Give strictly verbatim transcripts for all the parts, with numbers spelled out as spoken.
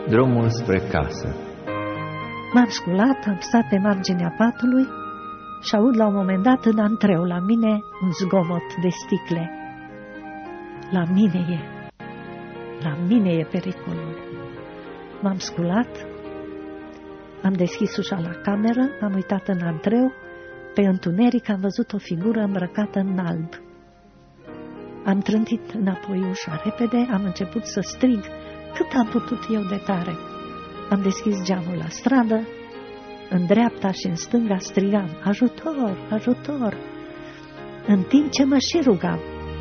Drumul spre casă. M-am sculat, am stat pe marginea patului și aud la un moment dat în antreu la mine un zgomot de sticle. La mine e, la mine e pericolul. M-am sculat, am deschis ușa la cameră, am uitat în antreu, pe întuneric am văzut o figură îmbrăcată în alb. Am trântit înapoi ușa repede, am început să strig cât am putut eu de tare. Am deschis geamul la stradă, în dreapta și în stânga strigam, ajutor, ajutor, în timp ce mă și rugam.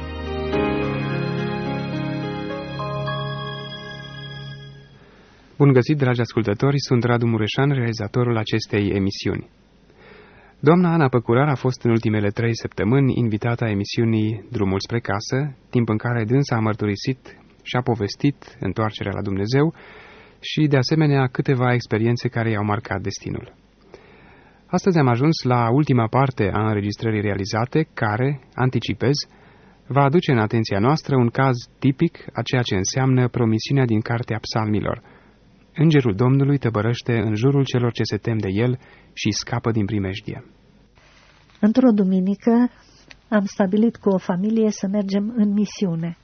Bun găsit, dragi ascultători, sunt Radu Mureșan, realizatorul acestei emisiuni. Doamna Ana Păcurar a fost în ultimele trei săptămâni invitata emisiunii Drumul spre casă, timp în care dânsa a mărturisit și a povestit întoarcerea la Dumnezeu și, de asemenea, câteva experiențe care i-au marcat destinul. Astăzi am ajuns la ultima parte a înregistrării realizate, care, anticipez, va aduce în atenția noastră un caz tipic a ceea ce înseamnă promisiunea din Cartea Psalmilor. Îngerul Domnului tăbărăște în jurul celor ce se tem de el și scapă din primejdie. Într-o duminică am stabilit cu o familie să mergem în misiune.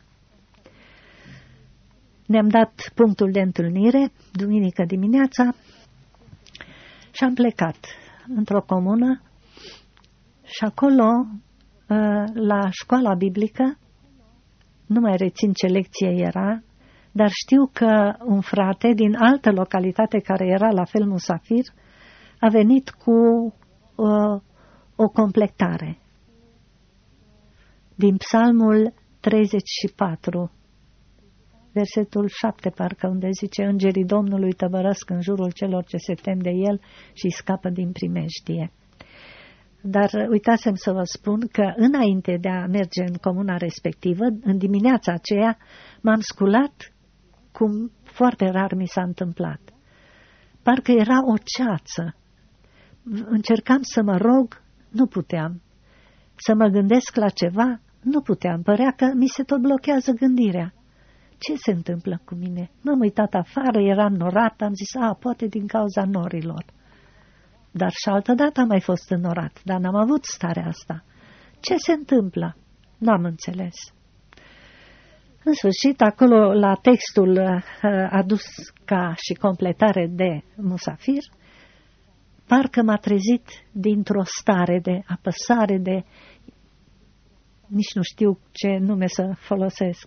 Ne-am dat punctul de întâlnire, duminică dimineața, și am plecat într-o comună și acolo, la școala biblică, nu mai rețin ce lecție era, dar știu că un frate din altă localitate care era la fel musafir a venit cu uh, o completare din Psalmul treizeci și patru, versetul șapte, parcă, unde zice, îngerii Domnului tăbărăsc în jurul celor ce se tem de el și scapă din primejdie. Dar uitasem să vă spun că înainte de a merge în comuna respectivă, în dimineața aceea, m-am sculat cum foarte rar mi s-a întâmplat. Parcă era o ceață. Încercam să mă rog, nu puteam. Să mă gândesc la ceva, nu puteam. Părea că mi se tot blochează gândirea. Ce se întâmplă cu mine? M-am uitat afară, era norat, am zis, a, poate din cauza norilor. Dar și altădată am mai fost înnorat, dar n-am avut starea asta. Ce se întâmplă? N-am înțeles. În sfârșit, acolo, la textul adus ca și completare de musafir, parcă m-a trezit dintr-o stare de apăsare, de nici nu știu ce nume să folosesc.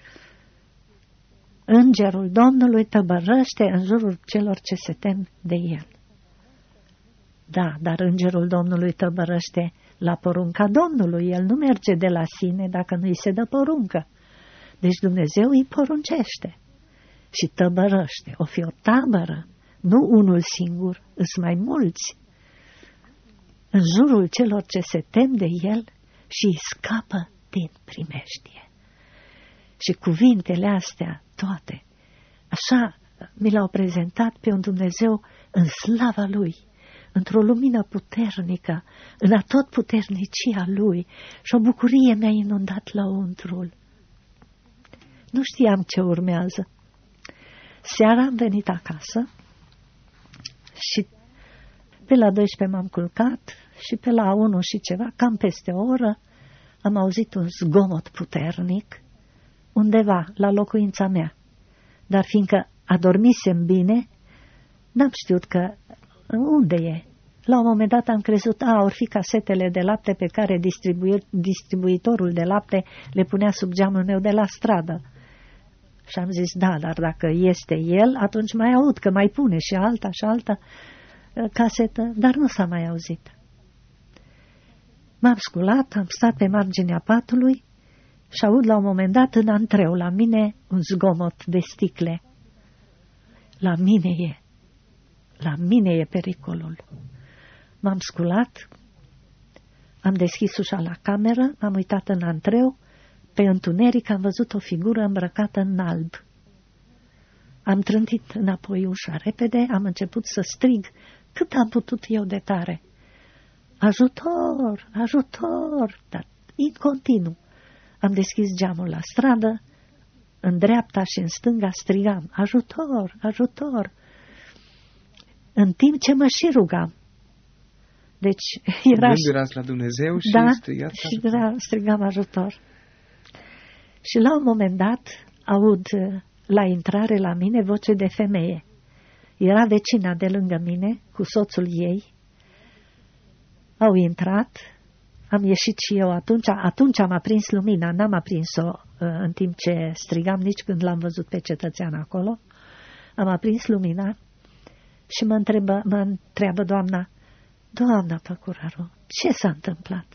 Îngerul Domnului tăbărăște în jurul celor ce se tem de el. Da, dar îngerul Domnului tăbărăște la porunca Domnului. El nu merge de la sine dacă nu îi se dă poruncă. Deci Dumnezeu îi poruncește și tăbărăște. O fi o tabără, nu unul singur, îs mai mulți, în jurul celor ce se tem de el și îi scapă din primejdie. Și cuvintele astea toate, așa mi l-au prezentat pe un Dumnezeu în slava Lui, într-o lumină puternică, în atotputernicia Lui, și o bucurie mi-a inundat lăuntrul. Nu știam ce urmează. Seara am venit acasă și pe la douăsprezece m-am culcat și pe la unu și ceva, cam peste o oră, am auzit un zgomot puternic undeva la locuința mea. Dar fiindcă adormisem bine, n-am știut că unde e. La un moment dat am crezut, a, or fi casetele de lapte pe care distribu- distribuitorul de lapte le punea sub geamul meu de la stradă. Și am zis, da, dar dacă este el, atunci mai aud că mai pune și alta și alta casetă, dar nu s-a mai auzit. M-am sculat, am stat pe marginea patului și aud la un moment dat în antreu la mine un zgomot de sticle. La mine e, la mine e pericolul. M-am sculat, am deschis ușa la cameră, m-am uitat în antreu, pe întuneric am văzut o figură îmbrăcată în alb. Am trântit înapoi ușa repede, am început să strig cât am putut eu de tare. Ajutor, ajutor, dar în continuu. Am deschis geamul la stradă, în dreapta și în stânga strigam, ajutor, ajutor, în timp ce mă și rugam. Deci era... Gândurați la Dumnezeu și da, strigați și ajutor. strigam ajutor. Și la un moment dat aud la intrare la mine voce de femeie. Era vecina de lângă mine cu soțul ei. Au intrat, am ieșit și eu atunci, atunci am aprins lumina, n-am aprins-o în timp ce strigam, nici când l-am văzut pe cetățean acolo. Am aprins lumina și mă întrebă, mă întreabă doamna, doamna Păcuraru, ce s-a întâmplat?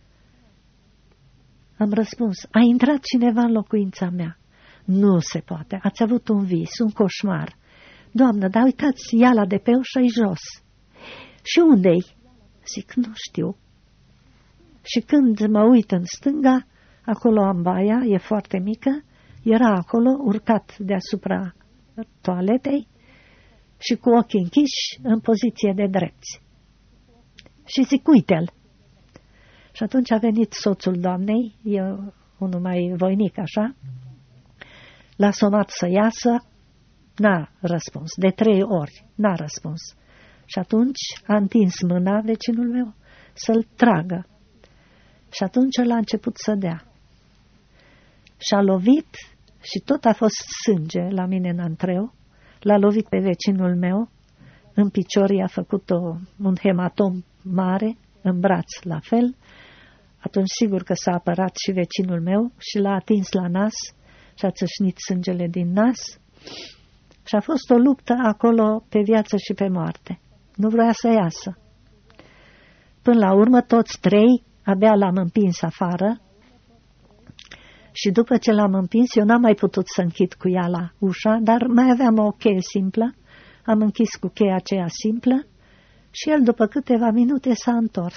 Am răspuns, a intrat cineva în locuința mea. Nu se poate, ați avut un vis, un coșmar. Doamnă, dar uitați, iala de pe ușă-i jos. Și unde-i? Zic, nu știu. Și când mă uit în stânga, acolo am baia, e foarte mică, era acolo, urcat deasupra toaletei și cu ochii închiși în poziție de drepți. Și zic, uite-l. Și atunci a venit soțul doamnei, e unul mai voinic așa, l-a somat să iasă, n-a răspuns, de trei ori n-a răspuns. Și atunci a întins mâna vecinul meu să-l tragă. Și atunci l-a început să dea. Și-a lovit și tot a fost sânge la mine în antreu, l-a lovit pe vecinul meu, în picior i-a făcut o, un hematom mare, în braț la fel. Atunci sigur că s-a apărat și vecinul meu și l-a atins la nas și a țâșnit sângele din nas. Și a fost o luptă acolo pe viață și pe moarte. Nu vrea să iasă. Până la urmă toți trei abia l-am împins afară și după ce l-am împins eu n-am mai putut să închid cu ea la ușa, dar mai aveam o cheie simplă, am închis cu cheia aceea simplă și el după câteva minute s-a întors.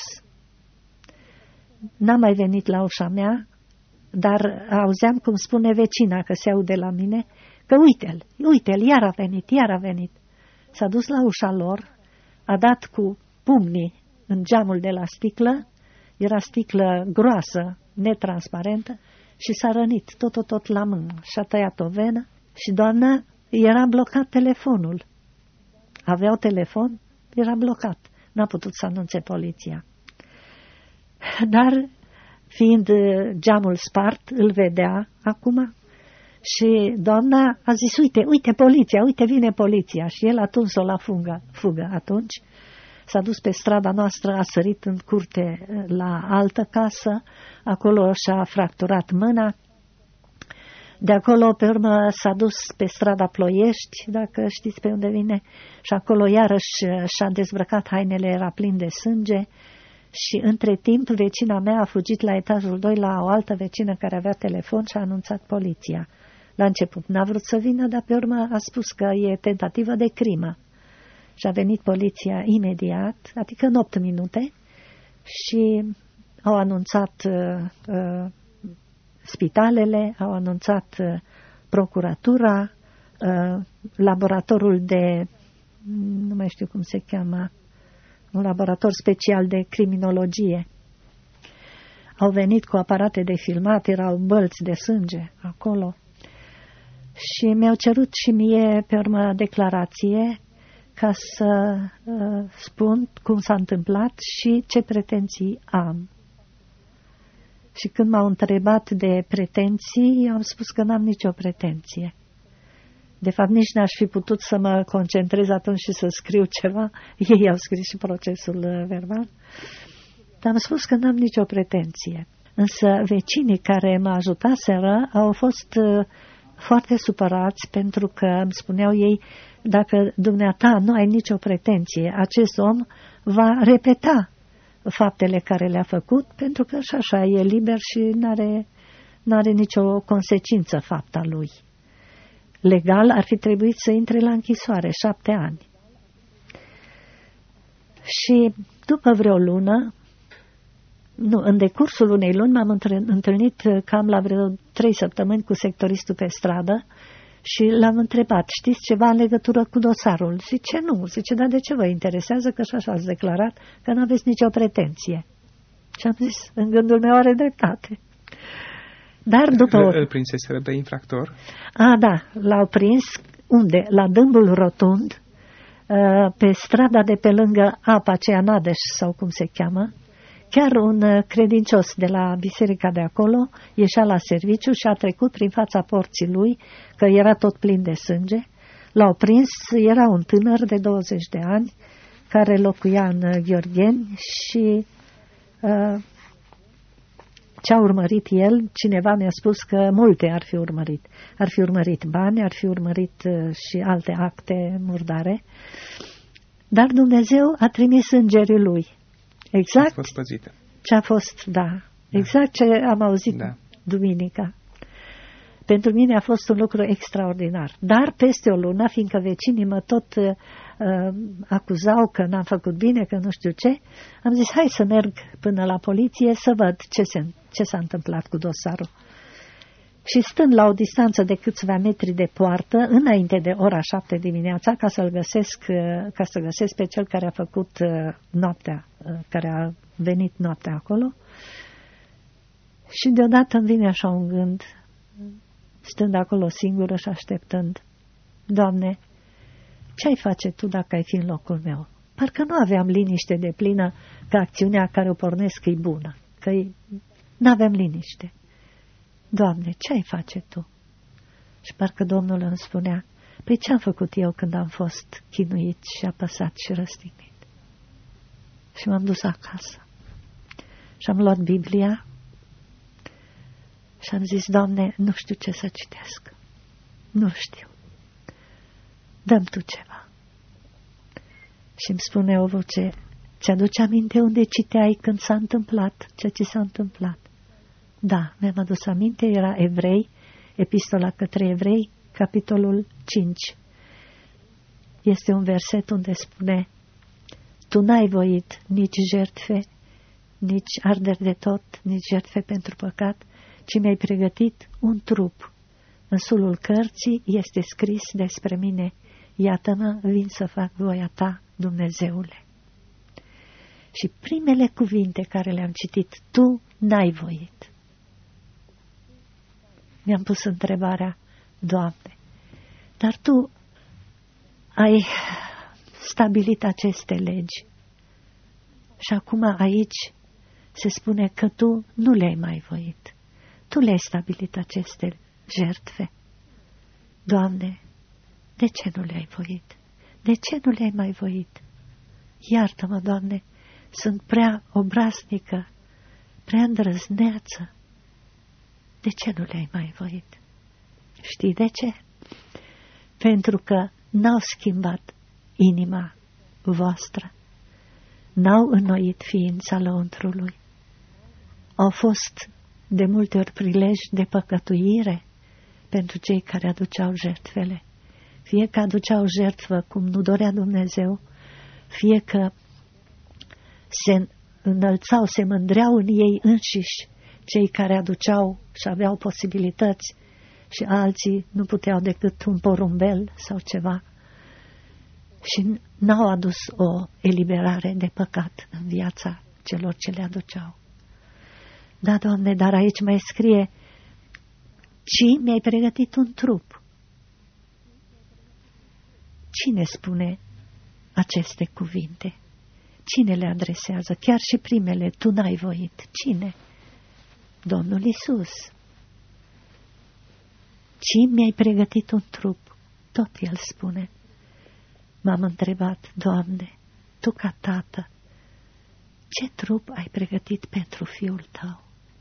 N-a mai venit la ușa mea, dar auzeam cum spune vecina că se aude la mine, că uite-l, uite-l, iar a venit, iar a venit. S-a dus la ușa lor, a dat cu pumnii în geamul de la sticlă, era sticlă groasă, netransparentă, și s-a rănit tot, tot, tot la mână. Și-a tăiat o venă și doamna, era blocat telefonul. Aveau telefon, era blocat. N-a putut să anunțe poliția. Dar, fiind geamul spart, îl vedea acum și doamna a zis, uite, uite poliția, uite vine poliția. Și el a tuns-o la fugă, fugă atunci. S-a dus pe strada noastră, a sărit în curte la altă casă, acolo și-a fracturat mâna. De acolo, pe urmă, s-a dus pe strada Ploiești, dacă știți pe unde vine, și acolo iarăși și-a dezbrăcat hainele, era plin de sânge. Și între timp, vecina mea a fugit la etajul doi la o altă vecină care avea telefon și a anunțat poliția. La început n-a vrut să vină, dar pe urmă a spus că e tentativă de crimă. Și a venit poliția imediat, adică în opt minute, și au anunțat uh, uh, spitalele, au anunțat uh, procuratura, uh, laboratorul de, nu mai știu cum se cheamă, un laborator special de criminologie. Au venit cu aparate de filmat, erau bălți de sânge acolo. Și mi-au cerut și mie pe urmă declarație ca să uh, spun cum s-a întâmplat și ce pretenții am. Și când m-au întrebat de pretenții, am spus că n-am nicio pretenție. De fapt, nici n-aș fi putut să mă concentrez atunci și să scriu ceva. Ei au scris și procesul verbal. Dar am spus că n-am nicio pretenție. Însă vecinii care mă ajutaseră au fost uh, foarte supărați pentru că îmi spuneau ei, dacă dumneata nu ai nicio pretenție, acest om va repeta faptele care le-a făcut, pentru că și așa e liber și n-are, n-are nicio consecință fapta lui. Legal ar fi trebuit să intre la închisoare, șapte ani. Și după vreo lună, nu, în decursul unei luni m-am întâlnit cam la vreo trei săptămâni cu sectoristul pe stradă și l-am întrebat, știți ceva în legătură cu dosarul? Zice, nu. Zice, dar de ce vă interesează, că și așa ați declarat că n-aveți nicio pretenție? Și am zis, în gândul meu are dreptate. Dar după... Îl, îl prinseseră pe infractor? A, da, l-au prins. Unde? La Dâmbul Rotund, pe strada de pe lângă apa aceea Nadeș, sau cum se cheamă. Chiar un credincios de la biserica de acolo ieșea la serviciu și a trecut prin fața porții lui, că era tot plin de sânge. L-au prins, era un tânăr de douăzeci de ani, care locuia în Gheorgheni și uh, ce-a urmărit el, cineva mi-a spus că multe ar fi urmărit. Ar fi urmărit bani, ar fi urmărit uh, și alte acte murdare, dar Dumnezeu a trimis îngerii lui. Exact a fost păzită. Ce a fost, da, exact ce am auzit da. duminica. Pentru mine a fost un lucru extraordinar. Dar peste o lună, fiindcă vecinii mă tot uh, acuzau că n-am făcut bine, că nu știu ce, am zis, hai să merg până la poliție să văd ce, se, ce s-a întâmplat cu dosarul. Și stând la o distanță de câțiva metri de poartă, înainte de ora șapte dimineața, ca să-l găsesc, ca să găsesc pe cel care a făcut noaptea, care a venit noaptea acolo, și deodată îmi vine așa un gând, stând acolo singură și așteptând, Doamne, ce-ai face Tu dacă ai fi în locul meu? Parcă nu aveam liniște de plină că acțiunea care o pornesc e bună, că n-avem liniște. Doamne, ce-ai face Tu? Și parcă Domnul îmi spunea, păi ce-am făcut eu când am fost chinuit și apăsat și răstignit? Și m-am dus acasă și am luat Biblia și am zis, Doamne, nu știu ce să citesc. Nu știu. Dă-mi Tu ceva. Și îmi spune o voce, ți-aduce aminte unde citeai când s-a întâmplat, ce ți s-a întâmplat? Da, mi-am adus aminte, era Evrei, Epistola către Evrei, capitolul cinci. Este un verset unde spune, Tu n-ai voit nici jertfe, nici arderi de tot, nici jertfe pentru păcat, ci mi-ai pregătit un trup. În sulul cărții este scris despre mine, iată-mă, vin să fac voia Ta, Dumnezeule. Și primele cuvinte care le-am citit, Tu n-ai voit. Mi-am pus întrebarea, Doamne, dar Tu ai stabilit aceste legi și acum aici se spune că Tu nu le-ai mai voit. Tu le-ai stabilit aceste jertfe. Doamne, de ce nu le-ai voit? De ce nu le-ai mai voit? Iartă-mă, Doamne, sunt prea obraznică, prea îndrăzneață. De ce nu le-ai mai voit? Știi de ce? Pentru că n-au schimbat inima voastră, n-au înnoit ființa lăuntrului. Au fost de multe ori prilej de păcătuire pentru cei care aduceau jertfele. Fie că aduceau jertfă cum nu dorea Dumnezeu, fie că se înălțau, se mândreau în ei înșiși cei care aduceau și aveau posibilități și alții nu puteau decât un porumbel sau ceva și n-au adus o eliberare de păcat în viața celor ce le aduceau. Da, Doamne, dar aici mai scrie, ci mi-ai pregătit un trup. Cine spune aceste cuvinte? Cine le adresează? Chiar și primele, Tu n-ai voit. Cine? Domnul Iisus. Ci mi-ai pregătit un trup. Tot El spune. M-am întrebat, Doamne, Tu ca tată, ce trup ai pregătit pentru Fiul Tău?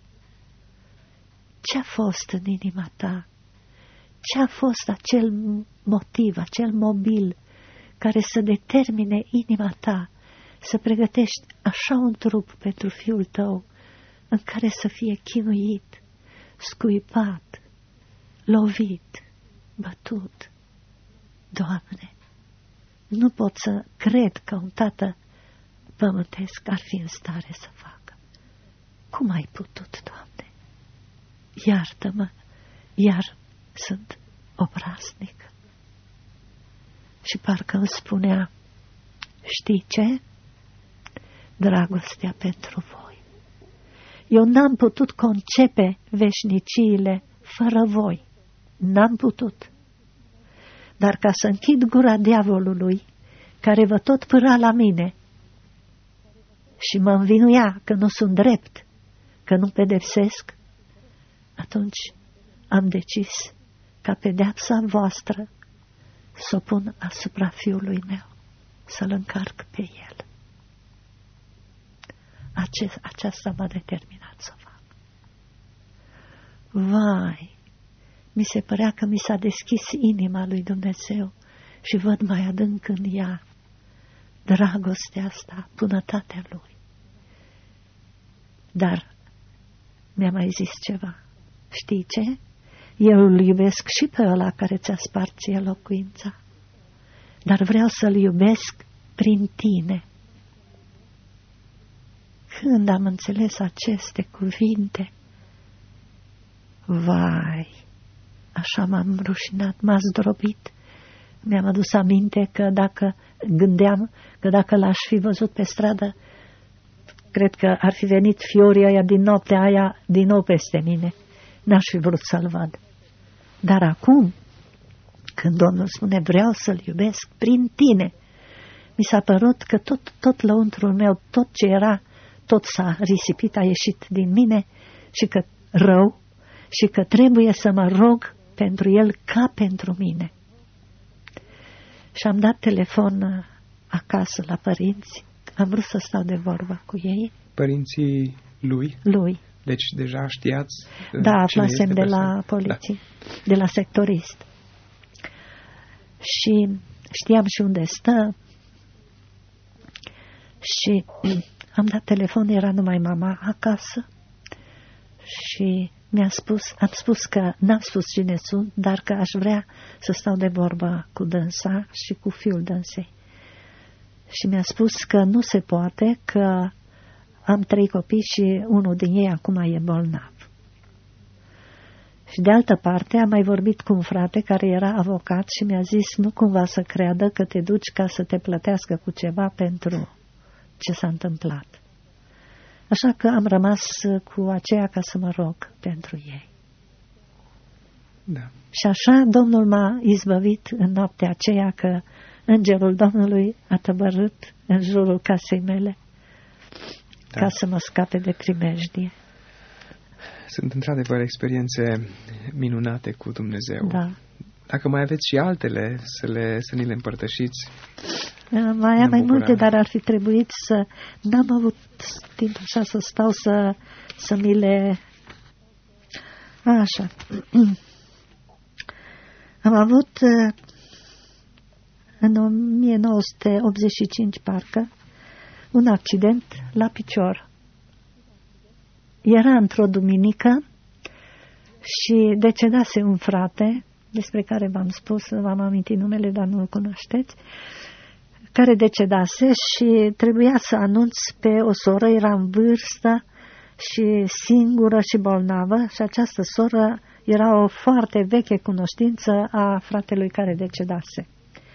Ce-a fost în inima Ta? Ce-a fost acel motiv, acel mobil care să determine inima Ta să pregătești așa un trup pentru Fiul Tău în care să fie chinuit, scuipat, lovit, bătut? Doamne, nu pot să cred că un tată pământesc ar fi în stare să facă. Cum ai putut, Doamne? Iartă-mă, iar sunt obraznic. Și parcă îmi spunea, știi ce? Dragostea pentru voi Eu n-am putut concepe veșniciile fără voi. N-am putut. Dar ca să închid gura diavolului, care vă tot pâra la mine și mă învinuia că nu sunt drept, că nu pedepsesc, atunci am decis ca pedeapsa voastră să o pun asupra fiului meu, să-l încarc pe el. Ace- aceasta m-a determinat să fac. Vai, mi se părea că mi s-a deschis inima lui Dumnezeu și văd mai adânc în ea dragostea asta, bunătatea lui. Dar mi-a mai zis ceva. Știi ce? Eu îl iubesc și pe ăla care ți-a spart ție locuința, dar vreau să-l iubesc prin tine. Când am înțeles aceste cuvinte, vai, așa m-am rușinat, m-a zdrobit. Mi-am adus aminte că dacă gândeam că dacă l-aș fi văzut pe stradă, cred că ar fi venit fiorii ăia din noaptea aia din nou peste mine. N-aș fi vrut să-l văd. Dar acum, când Domnul spune vreau să-l iubesc prin tine, mi s-a părut că tot, tot lăuntrul meu, tot ce era, tot s-a risipit, a ieșit din mine și că rău și că trebuie să mă rog pentru el ca pentru mine. Și am dat telefon acasă la părinți, am vrut să stau de vorbă cu ei. Părinții lui? Lui. Deci deja știați? Da, aflasem de la poliție, da. de la sectorist. Și știam și unde stă. Și am dat telefon, era numai mama acasă. Și mi-a spus, am spus că, n-am spus cine sunt, dar că aș vrea să stau de vorbă cu dânsa și cu fiul dânsei. Și mi-a spus că nu se poate, că am trei copii și unul din ei acum e bolnav. Și de altă parte am mai vorbit cu un frate care era avocat și mi-a zis nu cumva să creadă că te duci ca să te plătească cu ceva pentru ce s-a întâmplat. Așa că am rămas cu aceea ca să mă rog pentru ei. Da. Și așa Domnul m-a izbăvit în noaptea aceea că îngerul Domnului a tăbărât în jurul casei mele, da, ca să mă scape de primejdie. Sunt într-adevăr experiențe minunate cu Dumnezeu. Da. Dacă mai aveți și altele, să, le, să ni le împărtășiți. Mai am mai multe, dar ar fi trebuit să... N-am avut timp așa să stau să, să mi le... Așa. Am avut în o mie nouă sute optzeci și cinci, parcă, un accident la picior. Era într-o duminică și decedase un frate, despre care v-am spus, v-am amintit numele, dar nu-l cunoașteți, care decedase și trebuia să anunț pe o soră, era în vârstă și singură și bolnavă și această soră era o foarte veche cunoștință a fratelui care decedase.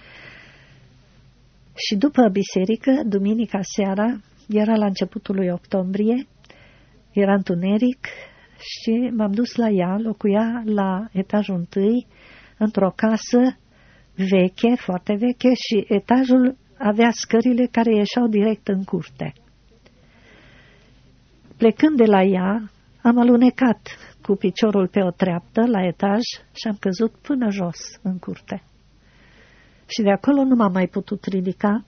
Și după biserică, duminica seara, era la începutul lui octombrie, era întuneric și m-am dus la ea, locuia la etajul întâi, într-o casă veche, foarte veche și etajul avea scările care ieșeau direct în curte. Plecând de la ea, am alunecat cu piciorul pe o treaptă la etaj și am căzut până jos în curte. Și de acolo nu m-am mai putut ridica.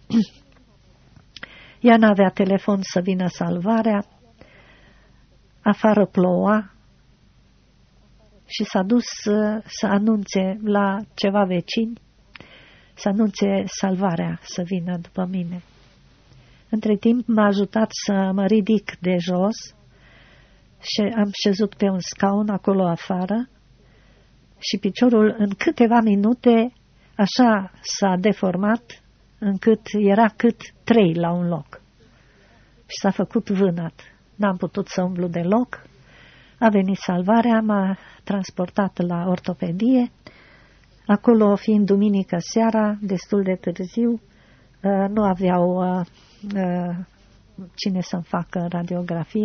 Ea n-avea telefon să vină salvarea, afară ploua și s-a dus să anunțe la ceva vecini, să anunțe salvarea să vină după mine. Între timp m-a ajutat să mă ridic de jos și am șezut pe un scaun acolo afară și piciorul în câteva minute așa s-a deformat încât era cât trei la un loc. Și s-a făcut vânat. N-am putut să umblu deloc. A venit salvarea, m-a transportat la ortopedie. Acolo, fiind duminică seara, destul de târziu, nu aveau cine să-mi facă radiografie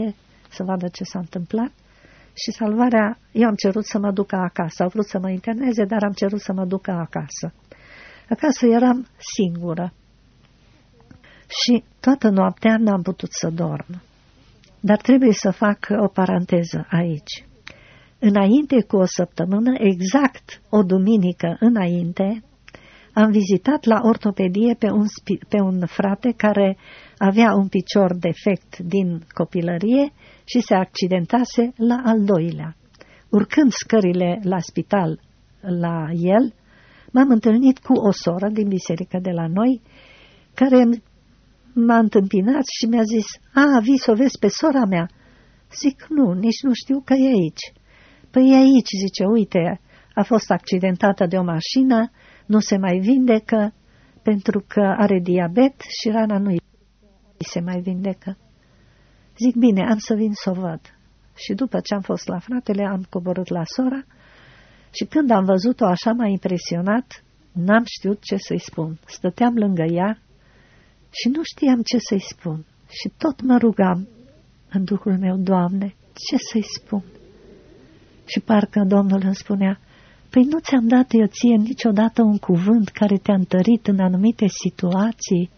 să vadă ce s-a întâmplat. Și salvarea, eu am cerut să mă ducă acasă. Au vrut să mă interneze, dar am cerut să mă ducă acasă. Acasă eram singură. Și toată noaptea n-am putut să dorm. Dar trebuie să fac o paranteză aici. Înainte cu o săptămână, exact o duminică înainte, am vizitat la ortopedie pe un, pe un frate care avea un picior defect din copilărie și se accidentase la al doilea. Urcând scările la spital la el, m-am întâlnit cu o soră din biserică de la noi, care m-a întâmpinat și mi-a zis: "A, vii să o vezi pe sora mea?" Zic: "Nu, nici nu știu că e aici." "Păi e aici," zice, "uite, a fost accidentată de o mașină, nu se mai vindecă pentru că are diabet și rana nu se mai vindecă." Zic: "Bine, am să vin să o văd." Și după ce am fost la fratele, am coborât la sora și când am văzut-o așa m-a impresionat, n-am știut ce să-i spun. Stăteam lângă ea și nu știam ce să-i spun. Și tot mă rugam în Duhul meu: "Doamne, ce să-i spun?" Și parcă Domnul îmi spunea: "Păi nu ți-am dat eu ție niciodată un cuvânt care te-a întărit în anumite situații?"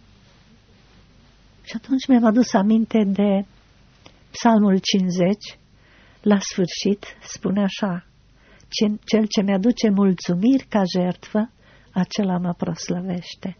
Și atunci mi-am adus aminte de Psalmul cincizeci, la sfârșit spune așa: "Cel ce mi-aduce mulțumiri ca jertfă, acela mă proslăvește."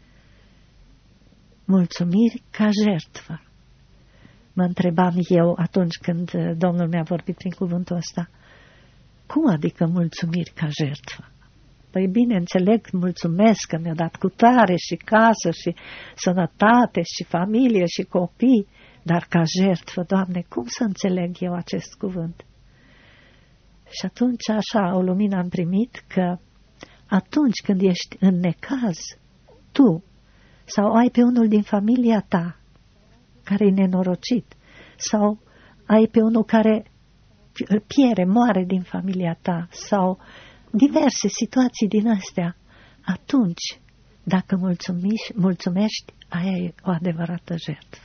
Mulțumiri ca jertfă. Mă întrebam eu atunci când Domnul mi-a vorbit prin cuvântul ăsta: cum adică mulțumiri ca jertfă? Păi bine, înțeleg, mulțumesc că mi-a dat cutare și casă și sănătate și familie și copii, dar ca jertfă, Doamne, cum să înțeleg eu acest cuvânt? Și atunci așa o lumină am primit că atunci când ești în necaz, tu sau ai pe unul din familia ta care e nenorocit, sau ai pe unul care piere, moare din familia ta, sau diverse situații din astea, atunci, dacă mulțumești, mulțumești, aia e o adevărată jertfă.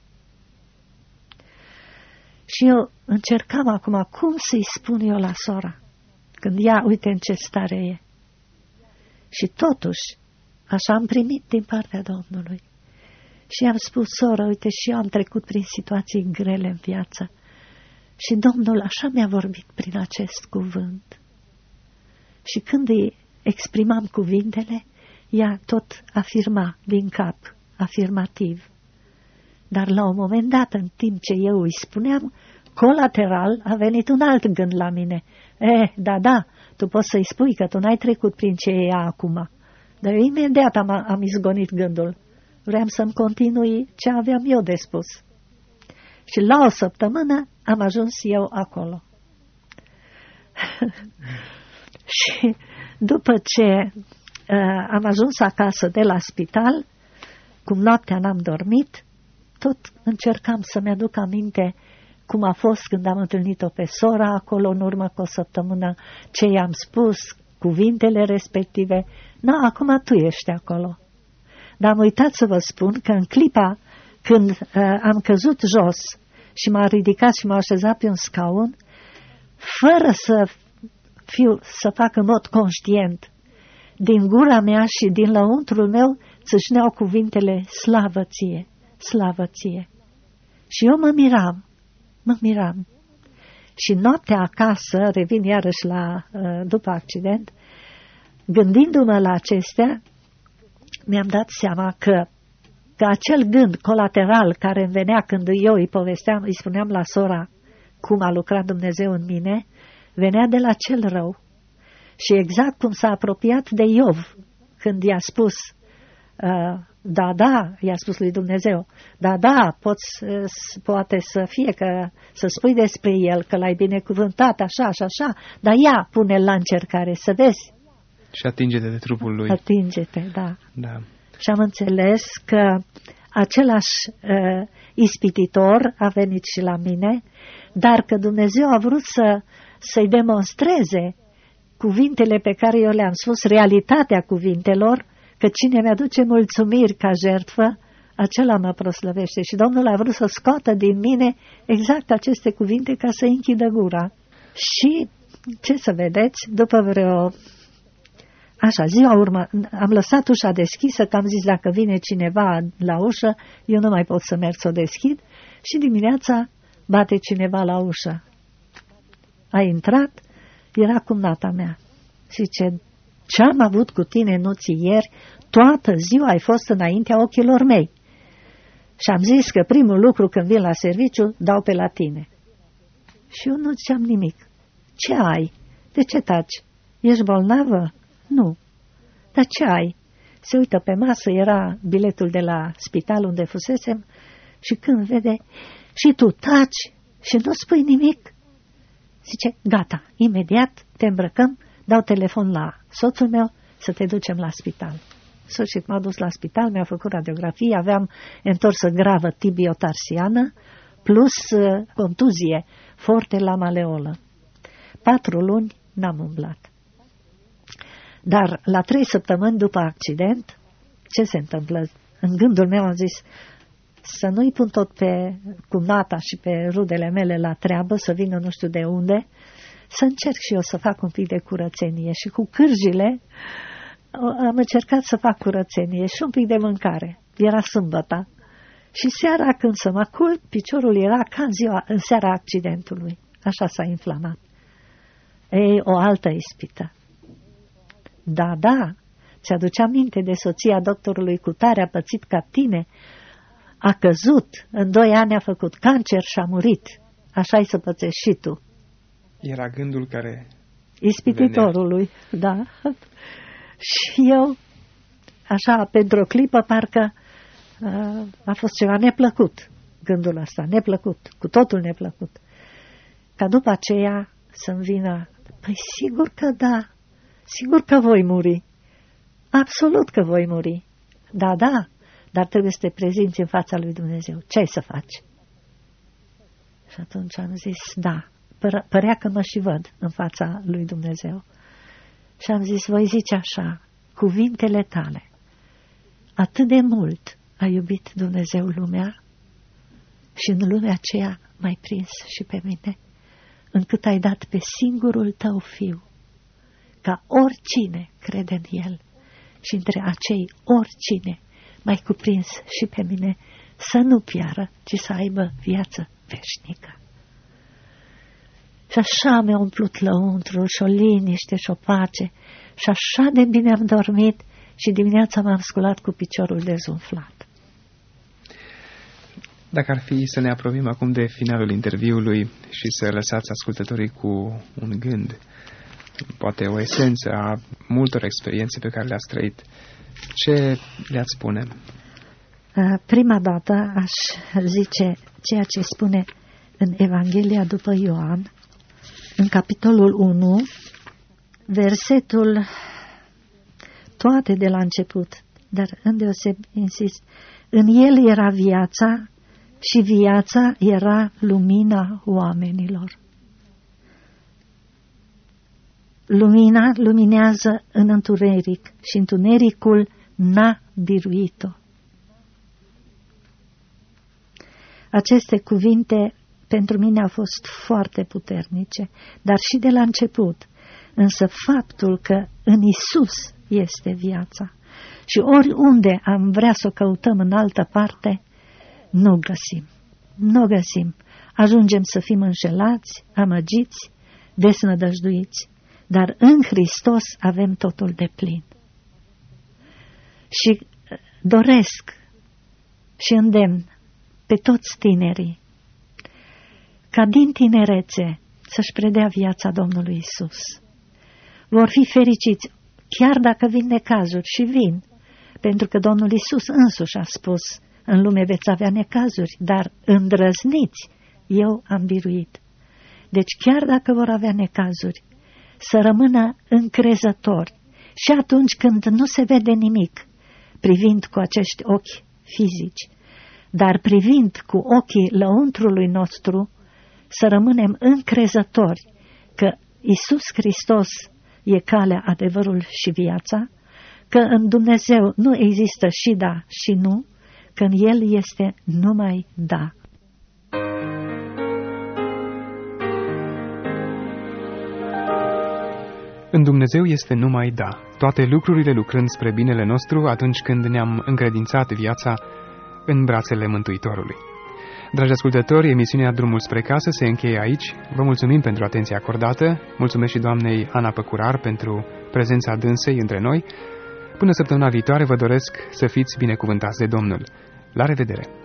Și eu încercam acum cum să-i spun eu la sora, când ea, uite în ce stare e. Și totuși, așa am primit din partea Domnului. Și i-am spus: "Soră, uite, și eu am trecut prin situații grele în viață. Și Domnul așa mi-a vorbit prin acest cuvânt." Și când îi exprimam cuvintele, ea tot afirma din cap, afirmativ. Dar la un moment dat, în timp ce eu îi spuneam, colateral a venit un alt gând la mine. "Eh, da, da, tu poți să-i spui că tu n-ai trecut prin ce e ea acum." Dar eu imediat am, am izgonit gândul. Vreau să-mi continui ce aveam eu de spus. Și la o săptămână am ajuns eu acolo. Și după ce uh, am ajuns acasă de la spital, cum noaptea n-am dormit, tot încercam să-mi aduc aminte cum a fost când am întâlnit-o pe sora acolo în urmă cu o săptămână, ce i-am spus, cuvintele respective. "Na, acum tu ești acolo." Dar am uitat să vă spun că în clipa când uh, am căzut jos și m-a ridicat și m-a așezat pe un scaun, fără să fiu, să fac în mod conștient, din gura mea și din lăuntrul meu țâșneau cuvintele: "Slavă ție, slavă ție." Și eu mă miram, mă miram. Și noaptea acasă, revin iarăși la, după accident, gândindu-mă la acestea, mi-am dat seama că, că acel gând colateral care îmi venea când eu îi povesteam, îi spuneam la sora cum a lucrat Dumnezeu în mine, venea de la cel rău. Și exact cum s-a apropiat de Iov, când i-a spus, uh, da, da, i-a spus lui Dumnezeu, da, da, poți, poate să fie că să spui despre el că l-ai binecuvântat așa și așa, dar ia, pune-l la încercare să vezi. Și atinge-te de trupul lui. Atinge-te, da. Da. Și am înțeles că același uh, ispititor a venit și la mine, dar că Dumnezeu a vrut să, să-i demonstreze cuvintele pe care eu le-am spus, realitatea cuvintelor, că cine mi-aduce mulțumiri ca jertfă, acela mă proslăvește. Și Domnul a vrut să scoată din mine exact aceste cuvinte ca să închidă gura. Și ce să vedeți, după vreo... Așa, ziua urmă, am lăsat ușa deschisă, că am zis dacă vine cineva la ușă, eu nu mai pot să merg să o deschid. Și dimineața bate cineva la ușă. A intrat, era cumnata mea. Zice, ce am avut cu tine, Nuții, ieri, toată ziua ai fost înaintea ochilor mei. Și am zis că primul lucru când vin la serviciu, dau pe la tine. Și eu nu ziceam nimic. Ce ai? De ce taci? Ești bolnavă? Nu. Dar ce ai? Se uită pe masă, era biletul de la spital unde fusesem și când vede, și tu taci și nu spui nimic. Zice, gata, imediat te îmbrăcăm, dau telefon la soțul meu să te ducem la spital. Sfârșit, m-a dus la spital, mi-a făcut radiografie, aveam întorsă gravă tibiotarsiană plus uh, contuzie forte la maleolă. Patru luni n-am umblat. Dar la trei săptămâni după accident, ce se întâmplă? În gândul meu am zis să nu-i pun tot pe cumnata și pe rudele mele la treabă, să vină nu știu de unde, să încerc și eu să fac un pic de curățenie. Și cu cârjile am încercat să fac curățenie și un pic de mâncare. Era sâmbătă. Și seara când să mă culc, piciorul era ca în ziua, în seara accidentului. Așa s-a inflamat. Ei, o altă ispită. Da, da, ți-aduce aminte de soția doctorului Cutare, a pățit ca tine, a căzut, în doi ani a făcut cancer și a murit. Așa-i să pățești și tu. Era gândul care... Ispititorului, venea. Da. Și eu, așa, pentru o clipă, parcă uh, a fost ceva neplăcut, gândul ăsta, neplăcut, cu totul neplăcut. Ca după aceea să-mi vină, păi sigur că da, sigur că voi muri, absolut că voi muri. Da, da, dar trebuie să te prezinți în fața lui Dumnezeu. Ce ai să faci? Și atunci am zis, da, păr- părea că mă și văd în fața lui Dumnezeu. Și am zis, voi zice așa, cuvintele tale, atât de mult a iubit Dumnezeu lumea și în lumea aceea m-ai prins și pe mine, încât ai dat pe singurul tău fiu, ca oricine crede în el și între acei oricine m-ai cuprins și pe mine să nu piară, ci să aibă viață veșnică. Și așa mi-a umplut lăuntru și o liniște și o pace și așa de bine am dormit și dimineața m-am sculat cu piciorul dezumflat. Dacă ar fi să ne apropiem acum de finalul interviului și să lăsați ascultătorii cu un gând, poate o esență a multor experiențe pe care le-ați trăit, ce le-ați spune? Prima dată aș zice ceea ce spune în Evanghelia după Ioan, în capitolul unu, versetul toate de la început, dar îndeoseb, insist, în el era viața și viața era lumina oamenilor. Lumina luminează în întuneric și întunericul n-a biruit-o. Aceste cuvinte pentru mine au fost foarte puternice, dar și de la început. Însă faptul că în Isus este viața și oriunde am vrea să o căutăm în altă parte, nu găsim. Nu găsim. Ajungem să fim înșelați, amăgiți, desnădăjduiți, dar în Hristos avem totul de plin. Și doresc și îndemn pe toți tinerii ca din tinerețe să-și predea viața Domnului Isus. Vor fi fericiți chiar dacă vin necazuri și vin, pentru că Domnul Isus însuși a spus, în lume veți avea necazuri, dar îndrăzniți, eu am biruit. Deci chiar dacă vor avea necazuri, să rămână încrezători și atunci când nu se vede nimic, privind cu acești ochi fizici, dar privind cu ochii lăuntrului nostru, să rămânem încrezători că Iisus Hristos e calea, adevărul și viața, că în Dumnezeu nu există și da și nu, că în El este numai da. În Dumnezeu este numai da, toate lucrurile lucrând spre binele nostru atunci când ne-am încredințat viața în brațele Mântuitorului. Dragi ascultători, emisiunea Drumul spre casă se încheie aici. Vă mulțumim pentru atenția acordată. Mulțumesc și doamnei Ana Păcurar pentru prezența dânsei între noi. Până săptămâna viitoare vă doresc să fiți binecuvântați de Domnul. La revedere!